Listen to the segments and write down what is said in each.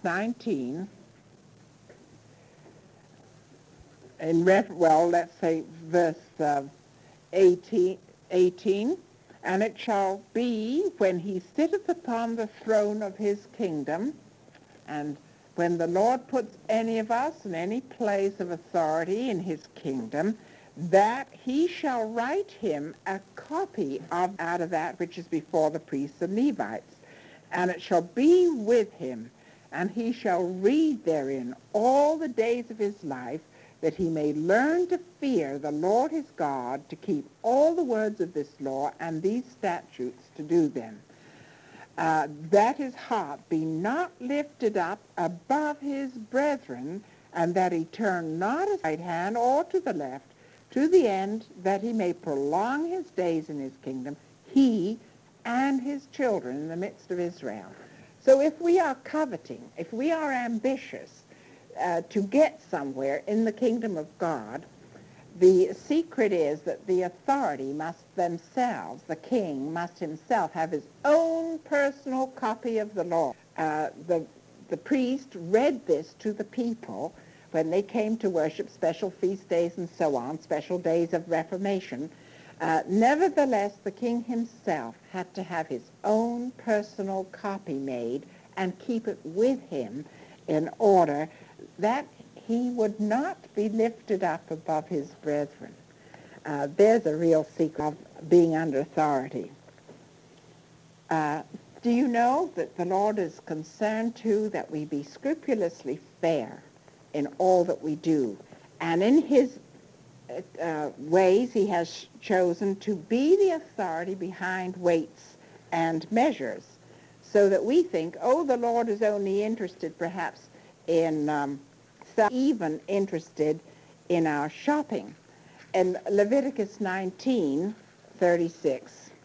19, let's say verse 18, and it shall be when he sitteth upon the throne of his kingdom, and when the Lord puts any of us in any place of authority in his kingdom, that he shall write him a copy out of that which is before the priests and Levites, and it shall be with him, and he shall read therein all the days of his life, that he may learn to fear the Lord his God, to keep all the words of this law and these statutes to do them. That his heart be not lifted up above his brethren, and that he turn not his right hand or to the left, to the end that he may prolong his days in his kingdom, he and his children in the midst of Israel. So if we are coveting, if we are ambitious to get somewhere in the kingdom of God, the secret is that the authority must themselves, the king must himself have his own personal copy of the law. The priest read this to the people when they came to worship, special feast days and so on, special days of Reformation. Nevertheless, the king himself had to have his own personal copy made and keep it with him in order that he would not be lifted up above his brethren. There's a real secret of being under authority. Do you know that the Lord is concerned, too, that we be scrupulously fair in all that we do? And in his ways, he has chosen to be the authority behind weights and measures, so that we think, oh, the Lord is only interested perhaps in even interested in our shopping. In Leviticus 19:36,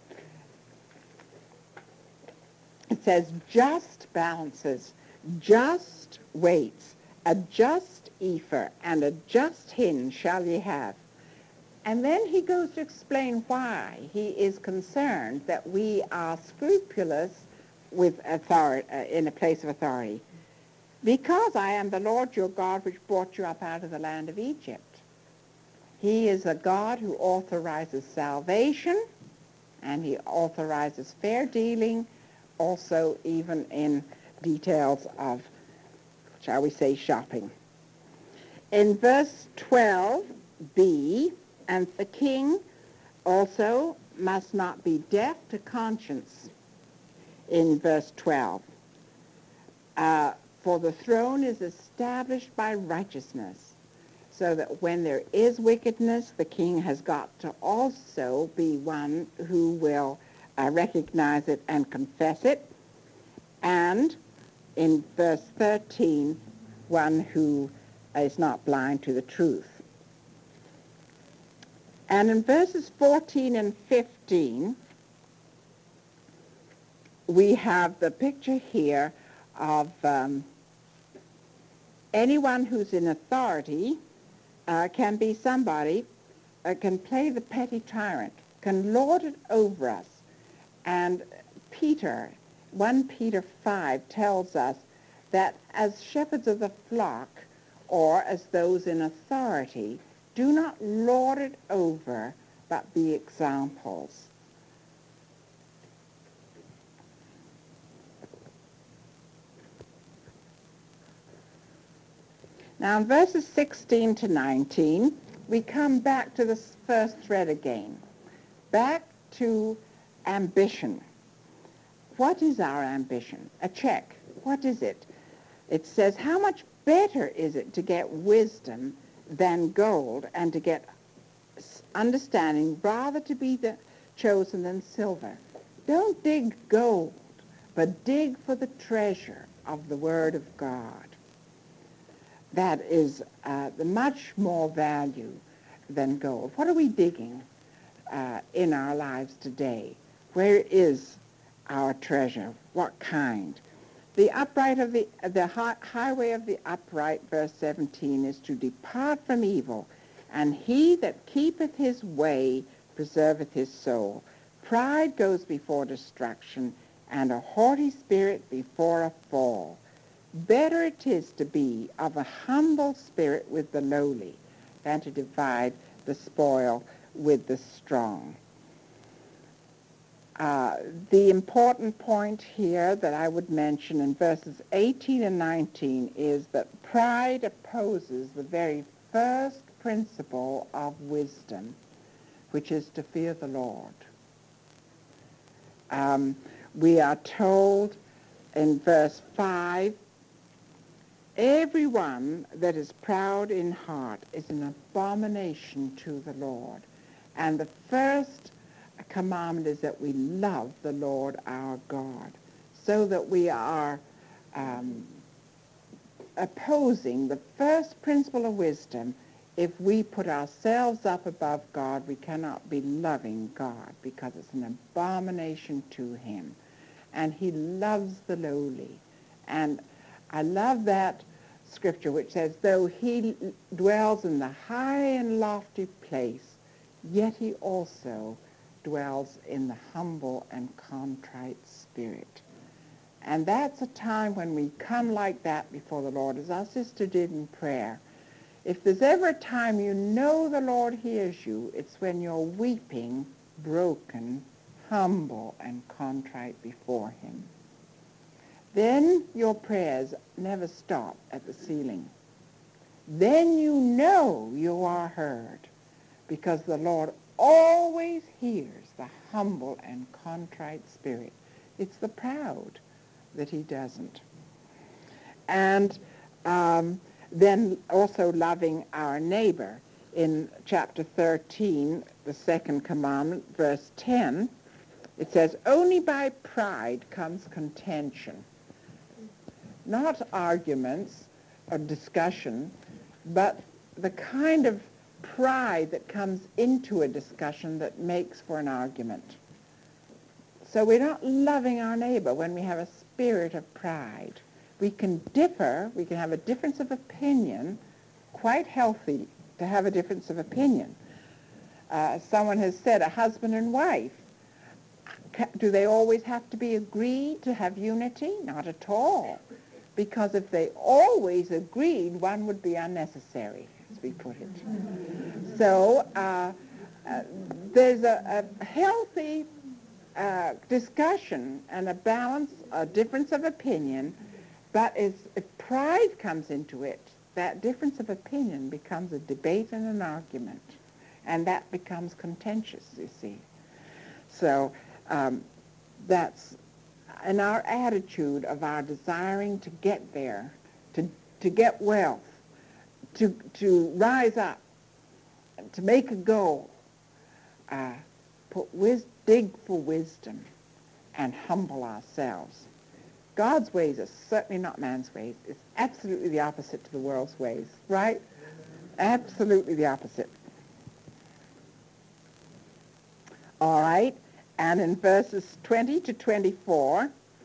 it says, just balances, just weights, a just ephah and a just hin shall ye have. And then he goes to explain why he is concerned that we are scrupulous with authority, in a place of authority. Because I am the Lord your God which brought you up out of the land of Egypt. He is a God who authorizes salvation, and he authorizes fair dealing, also even in details of, shall we say, shopping. In verse 12b, and the king also must not be deaf to conscience, in verse 12. For the throne is established by righteousness, so that when there is wickedness, the king has got to also be one who will recognize it and confess it. And in verse 13, one who is not blind to the truth. And in verses 14 and 15, we have the picture here of anyone who's in authority can be somebody, can play the petty tyrant, can lord it over us. And Peter, 1 Peter 5 tells us that as shepherds of the flock, or as those in authority, do not lord it over, but be examples. Now in verses 16 to 19, we come back to this first thread again, back to ambition. What is our ambition? A check. What is it? It says, how much better is it to get wisdom than gold, and to get understanding rather to be chosen than silver? Don't dig gold, but dig for the treasure of the Word of God. That is the much more value than gold. What are we digging in our lives today? Where is our treasure? What kind? The upright of the highway of the upright, verse 17, is to depart from evil, and he that keepeth his way preserveth his soul. Pride goes before destruction, and a haughty spirit before a fall. Better it is to be of a humble spirit with the lowly than to divide the spoil with the strong. The important point here that I would mention in verses 18 and 19 is that pride opposes the very first principle of wisdom, which is to fear the Lord. We are told in verse 5, everyone that is proud in heart is an abomination to the Lord. And the first commandment is that we love the Lord our God, so that we are opposing the first principle of wisdom. If we put ourselves up above God, we cannot be loving God, because it's an abomination to him. And he loves the lowly. And I love that scripture which says, though he dwells in the high and lofty place, yet he also dwells in the humble and contrite spirit. And that's a time when we come like that before the Lord, as our sister did in prayer. If there's ever a time you know the Lord hears you, it's when you're weeping, broken, humble, and contrite before him. Then your prayers never stop at the ceiling. Then you know you are heard, because the Lord always hears the humble and contrite spirit. It's the proud that he doesn't. And then also loving our neighbor. In chapter 13, the second commandment, verse 10, it says, only by pride comes contention. Not arguments or discussion, but the kind of pride that comes into a discussion that makes for an argument. So we're not loving our neighbor when we have a spirit of pride. We can differ, we can have a difference of opinion, quite healthy to have a difference of opinion. Someone has said a husband and wife, do they always have to be agreed to have unity? Not at all. Because if they always agreed, one would be unnecessary, as we put it. So there's a healthy discussion and a balance, a difference of opinion, but if pride comes into it, that difference of opinion becomes a debate and an argument, and that becomes contentious, you see. So that's in our attitude of our desiring to get there, to get wealth, to rise up, to make a goal, dig for wisdom and humble ourselves. God's ways are certainly not man's ways. It's absolutely the opposite to the world's ways, right? Absolutely the opposite. All right, and in verses 20 to 24,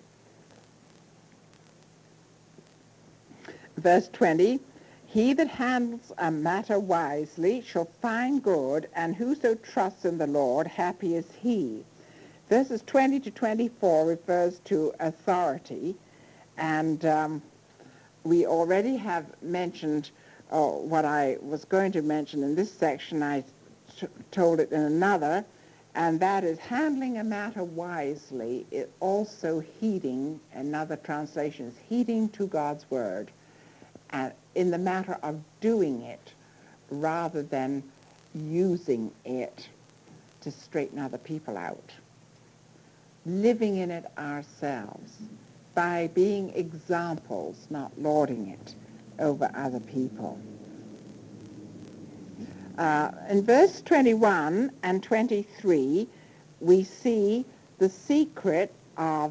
verse 20, he that handles a matter wisely shall find good, and whoso trusts in the Lord, happy is he. Verses 20 to 24 refers to authority, and we already have mentioned what I was going to mention in this section. I told it in another, and that is handling a matter wisely, it also heeding, another translation is heeding to God's word, and in the matter of doing it rather than using it to straighten other people out. Living in it ourselves by being examples, not lording it over other people. In verse 21 and 23, we see the secret of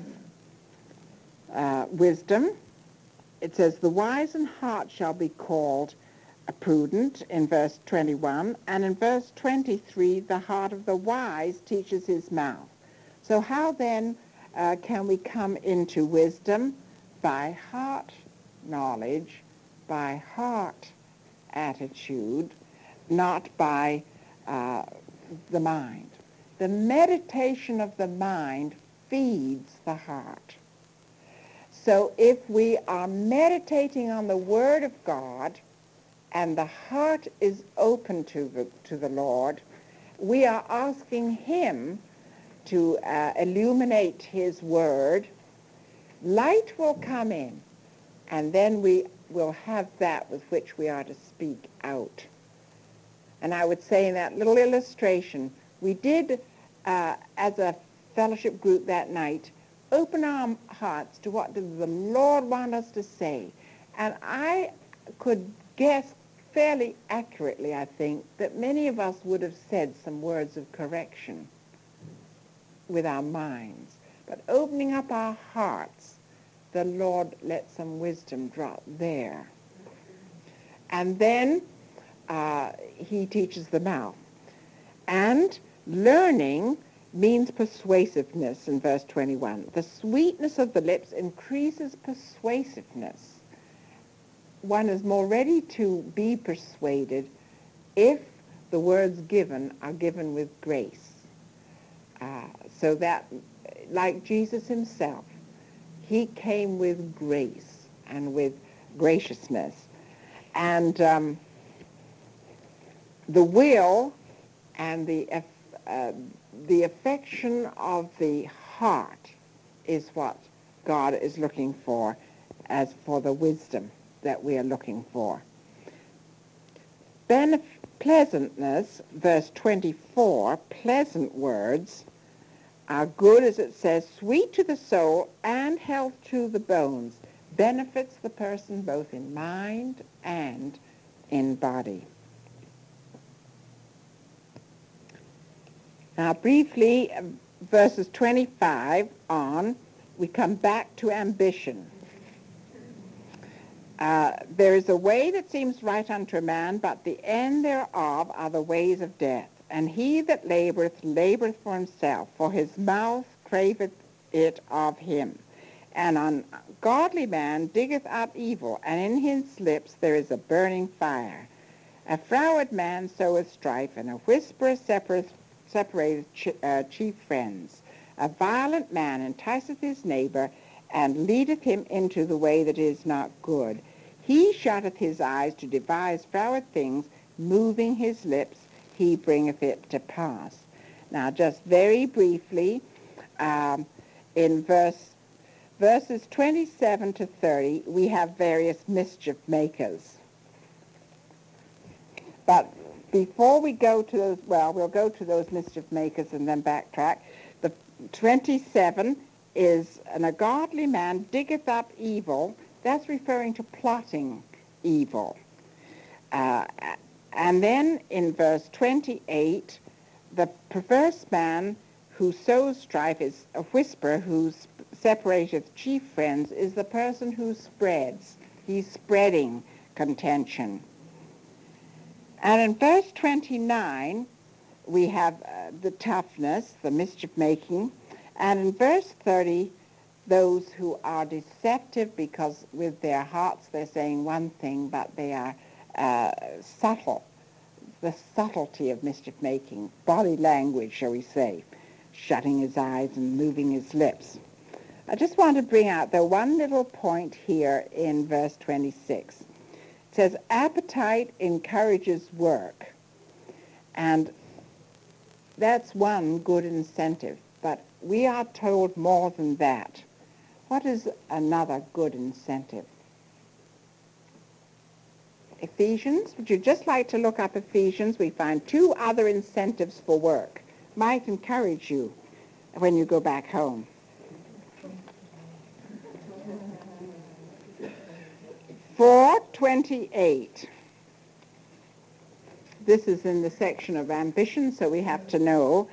wisdom. It says, the wise in heart shall be called prudent in verse 21, and in verse 23, the heart of the wise teaches his mouth. So how then can we come into wisdom? By heart knowledge, by heart attitude, not by the mind. The meditation of the mind feeds the heart. So if we are meditating on the Word of God and the heart is open to the Lord, we are asking him to illuminate his Word. Light will come in, and then we will have that with which we are to speak out. And I would say in that little illustration, we did, as a fellowship group that night, open our hearts to what does the Lord want us to say. And I could guess fairly accurately, I think, that many of us would have said some words of correction with our minds. But opening up our hearts, the Lord let some wisdom drop there. And then he teaches the mouth. And learning means persuasiveness in verse 21. The sweetness of the lips increases persuasiveness. One is more ready to be persuaded if the words given are given with grace. So that, like Jesus himself, he came with grace and with graciousness. And the will and the affection of the heart is what God is looking for as for the wisdom that we are looking for. Pleasantness, verse 24, pleasant words are good, as it says, sweet to the soul and health to the bones, benefits the person both in mind and in body. Now, briefly, verses 25 on, we come back to ambition. There is a way that seems right unto a man, but the end thereof are the ways of death. And he that laboureth for himself, for his mouth craveth it of him. An ungodly man diggeth up evil, and in his lips there is a burning fire. A froward man soweth strife, and a whisperer separateth chief friends. A violent man enticeth his neighbour, and leadeth him into the way that is not good. He shutteth his eyes to devise froward things, moving his lips, he bringeth it to pass. Now, just very briefly, in verses 27 to 30, we have various mischief makers. But before we go to those, we'll go to those mischief makers and then backtrack. The 27 is an ungodly man diggeth up evil. That's referring to plotting evil. And then in verse 28, the perverse man who sows strife is a whisperer who separateth chief friends, is the person who spreads. He's spreading contention. And in verse 29, we have the toughness, the mischief-making. And in verse 30, those who are deceptive because with their hearts they're saying one thing, but they are subtle. The subtlety of mischief-making, body language, shall we say, shutting his eyes and moving his lips. I just want to bring out, though, one little point here in verse 26. It says, appetite encourages work. And that's one good incentive. But we are told more than that. What is another good incentive? Ephesians, would you just like to look up Ephesians? We find two other incentives for work. Might encourage you when you go back home. For 28. This is in the section of ambition, so we have to know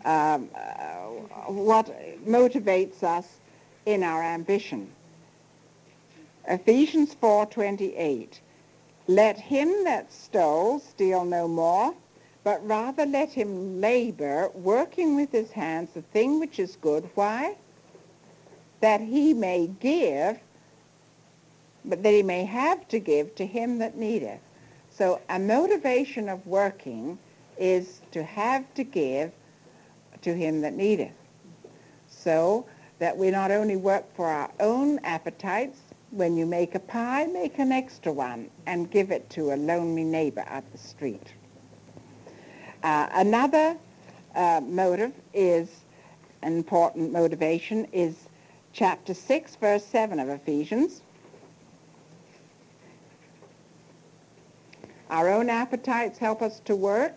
what motivates us in our ambition. Ephesians 4:28. Let him that stole steal no more, but rather let him labor, working with his hands the thing which is good. Why? That he may give, but that he may have to give to him that needeth. So a motivation of working is to have to give to him that needeth. So that we not only work for our own appetites. When you make a pie, make an extra one and give it to a lonely neighbor up the street. Another motive is, an important motivation is chapter 6, verse 7 of Ephesians. Our own appetites help us to work.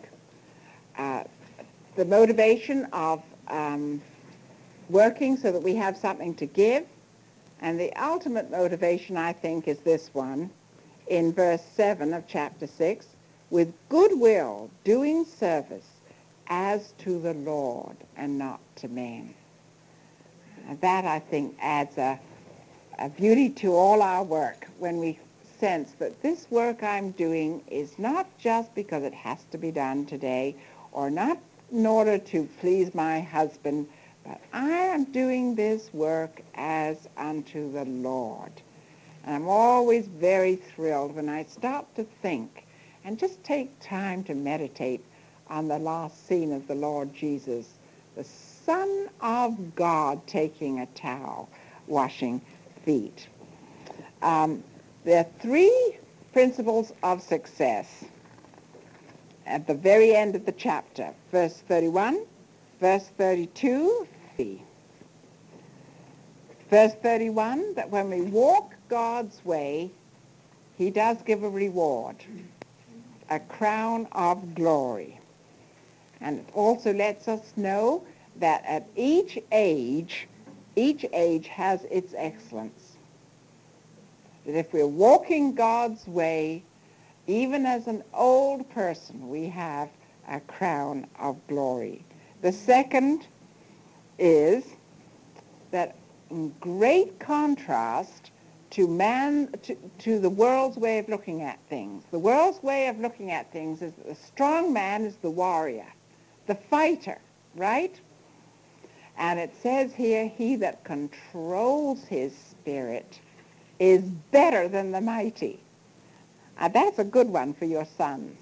The motivation of working so that we have something to give. And the ultimate motivation, I think, is this one in verse 7 of chapter 6, with good will doing service as to the Lord and not to men. And that, I think, adds a beauty to all our work when we sense that this work I'm doing is not just because it has to be done today or not in order to please my husband, but I am doing this work as unto the Lord. And I'm always very thrilled when I stop to think and just take time to meditate on the last scene of the Lord Jesus, the Son of God taking a towel, washing feet. There are three principles of success at the very end of the chapter, verse 31, verse 32, verse 31, that when we walk God's way, he does give a reward, a crown of glory. And it also lets us know that at each age has its excellence. That if we're walking God's way, even as an old person, we have a crown of glory. The second is that in great contrast to the world's way of looking at things. The world's way of looking at things is that the strong man is the warrior, the fighter, right? And it says here, he that controls his spirit is better than the mighty. That's a good one for your sons.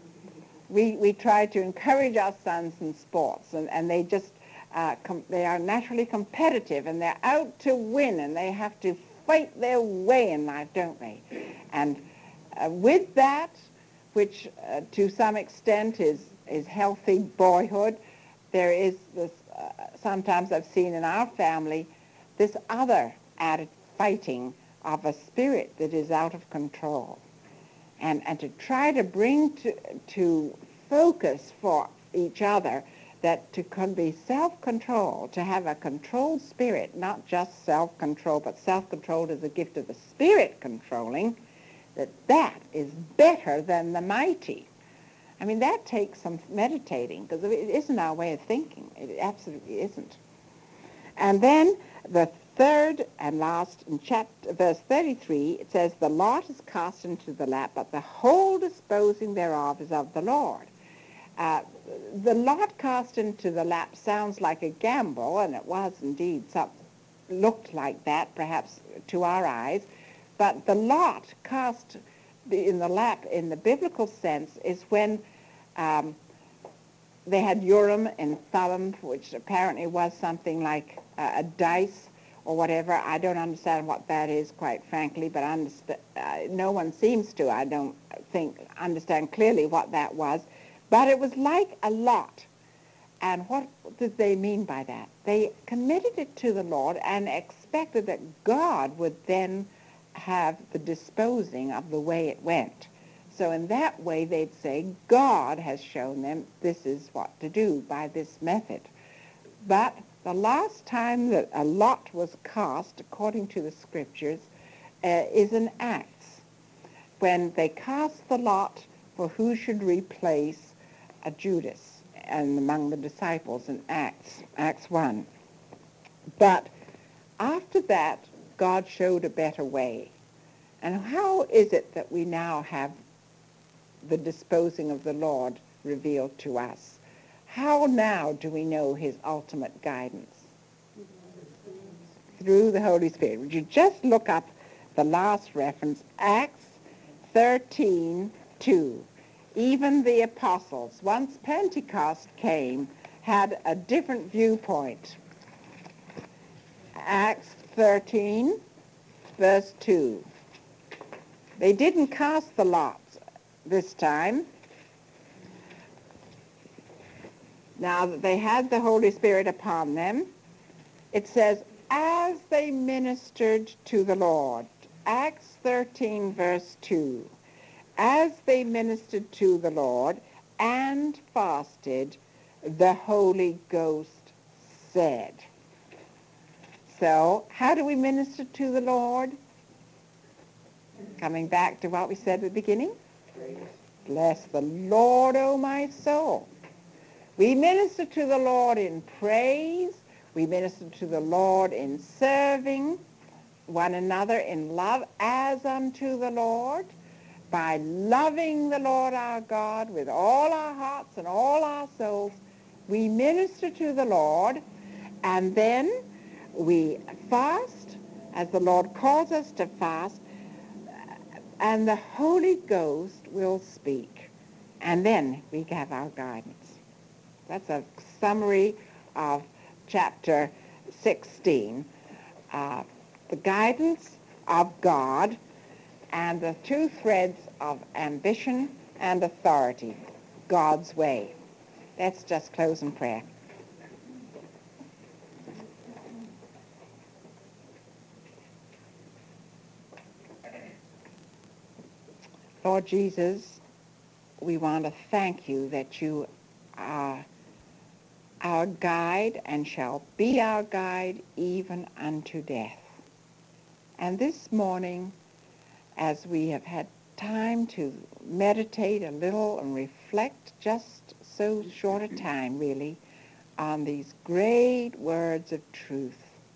We try to encourage our sons in sports, and they just, they are naturally competitive, and they're out to win, and they have to fight their way in life, don't they? And with that, which to some extent is healthy boyhood, there is this, sometimes I've seen in our family, this other added fighting of a spirit that is out of control. And to try to bring to focus for each other that to be self-control, to have a controlled spirit, not just self-control, but self-controlled is a gift of the Spirit controlling, that is better than the mighty. I mean, that takes some meditating, because it isn't our way of thinking. It absolutely isn't. And then the third and last, in verse 33, it says, the lot is cast into the lap, but the whole disposing thereof is of the Lord. The lot cast into the lap sounds like a gamble, and it was indeed looked like that, perhaps to our eyes, but the lot cast in the lap in the biblical sense is when they had Urim and Thummim, which apparently was something like a dice or whatever. I don't understand what that is, quite frankly, but no one seems to, I don't think, understand clearly what that was. But it was like a lot. And what did they mean by that? They committed it to the Lord and expected that God would then have the disposing of the way it went. So in that way, they'd say, God has shown them this is what to do by this method. But the last time that a lot was cast, according to the Scriptures, is in Acts, when they cast the lot for who should replace Judas and among the disciples in Acts 1. But after that, God showed a better way. And how is it that we now have the disposing of the Lord revealed to us? How now do we know his ultimate guidance? Through the Holy Spirit. Would you just look up the last reference, Acts 13:2. Even the apostles, once Pentecost came, had a different viewpoint. Acts 13, verse 2. They didn't cast the lots this time. Now that they had the Holy Spirit upon them, it says, as they ministered to the Lord. Acts 13, verse 2. As they ministered to the Lord and fasted, the Holy Ghost said. So, how do we minister to the Lord? Coming back to what we said at the beginning. Bless the Lord, O my soul. We minister to the Lord in praise. We minister to the Lord in serving one another in love as unto the Lord, by loving the Lord our God with all our hearts and all our souls. We minister to the Lord, and then we fast as the Lord calls us to fast, and the Holy Ghost will speak, and then we have our guidance. That's a summary of chapter 16. The guidance of God and the two threads of ambition and authority, God's way. Let's just close in prayer. Lord Jesus, we want to thank you that you are our guide and shall be our guide even unto death. And this morning, as we have had time to meditate a little and reflect, just so short a time really, on these great words of truth,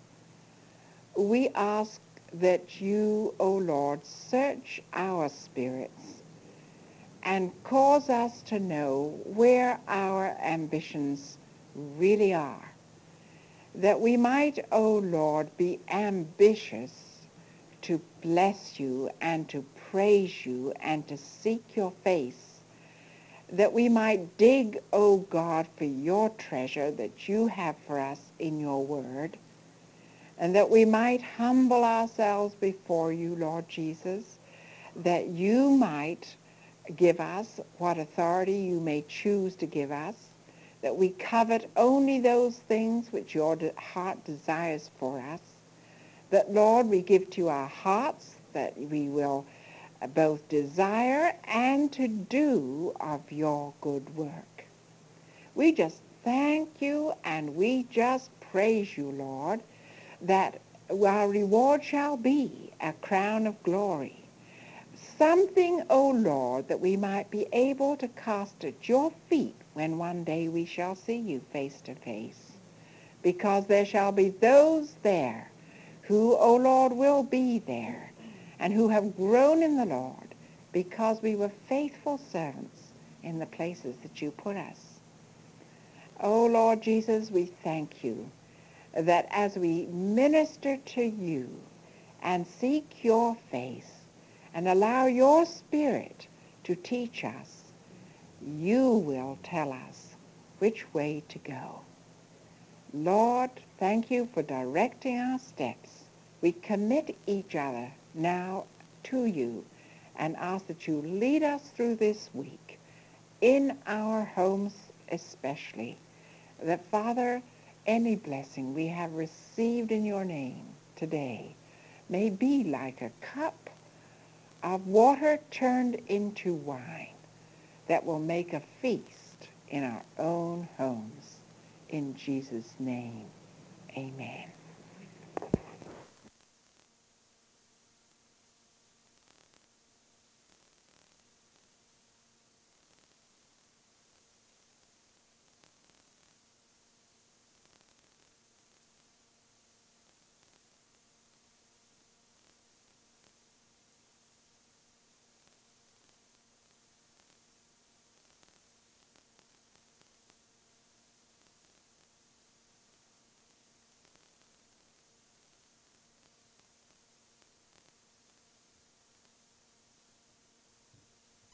we ask that you, O Lord, search our spirits and cause us to know where our ambitions really are, that we might, O Lord, be ambitious to bless you and to praise you and to seek your face, that we might dig, O God, for your treasure that you have for us in your word, and that we might humble ourselves before you, Lord Jesus, that you might give us what authority you may choose to give us, that we covet only those things which your heart desires for us, that, Lord, we give to our hearts, that we will both desire and to do of your good work. We just thank you and we just praise you, Lord, that our reward shall be a crown of glory. Something, O Lord, that we might be able to cast at your feet when one day we shall see you face to face. Because there shall be those there who, O Lord, will be there and who have grown in the Lord because we were faithful servants in the places that you put us. O Lord Jesus, we thank you that as we minister to you and seek your face and allow your Spirit to teach us, you will tell us which way to go. Lord, thank you for directing our steps. We commit each other now to you and ask that you lead us through this week, in our homes especially, that, Father, any blessing we have received in your name today may be like a cup of water turned into wine that will make a feast in our own homes. In Jesus' name, amen.